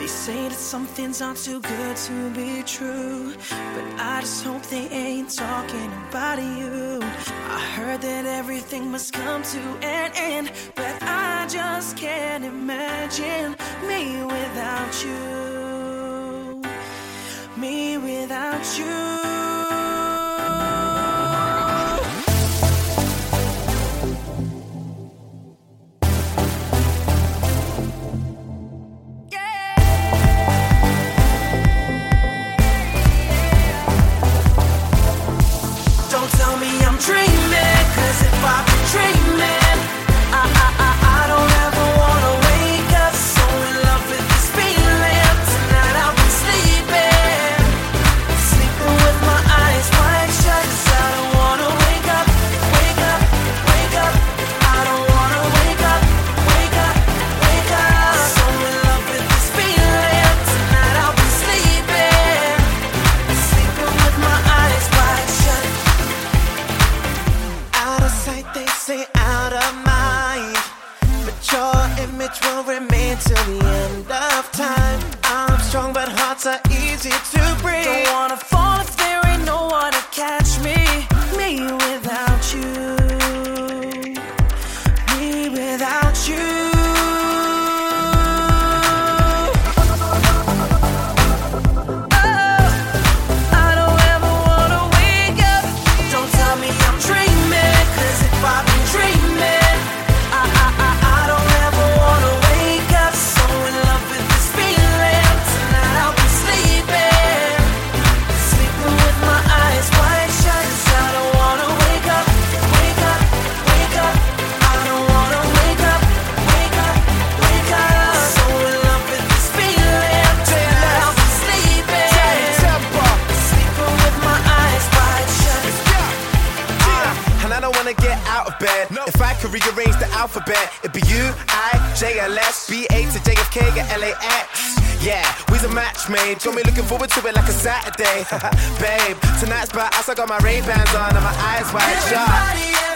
They say that some things aren't too good to be true, but I just hope they ain't talking about you. I heard that everything must come to an end, but I just can't imagine me without you. Me without you. Out of mind, but your image will remain till the end of time. I'm strong, but hearts are easy to break. Don't wanna fall if there ain't no one to catch me. Me without you. Me without you. Get out of bed. No. If I could rearrange the alphabet, it'd be U, I, J, L, S, B, A to JFK, get LAX. Yeah, we's a match made. Got me looking forward to it like a Saturday. Babe, tonight's about us. I got my Ray-Bans on and my eyes wide shut.